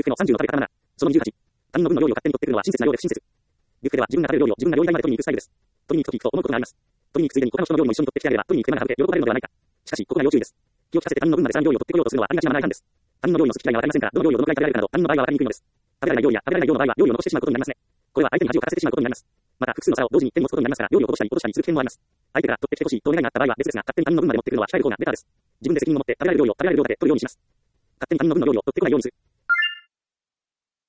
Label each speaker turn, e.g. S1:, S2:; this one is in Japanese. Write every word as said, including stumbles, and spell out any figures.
S1: フェのさんじゅうの壁からなな。そのにじゅうはち。他人の分の料理を勝手に取ってくるのは親切なようで不親切。ビュッフェでは自分が食べる料理を自分が料理台まで取りに行くスタイルです。取りに行くときと思うことがあります。取りに行くついでに他の人の料理も一緒に取ってきてあげれば取りに行く手間が省け喜ばれるのではないか。しかし、ここが要注意です。気を利かせて他人の分までさらに料理を取ってこようとするのはありがちなマナー違反です。他人の料理の好き嫌いがわかりませんから、どの料理をどのくらい食べられるかなど、他人の場合はわかりにくいのです。食べられない料理や食べられない量の場合は料理を残してしまうことになりますね。これは相手に恥をかかせてしまうことになります。また、複数の皿を同時に手に持つことになりますから、料理をこぼしたり落としたりする危険もあります。相手から取ってきてほしいとお願いがあった場合は別ですが、勝手に他人の分まで持ってくるのは控える方がベターです。自分で責任を持って食べられる料理を食べられる量まで取るようにします。勝手に他人の分の料理を取ってこないようにする。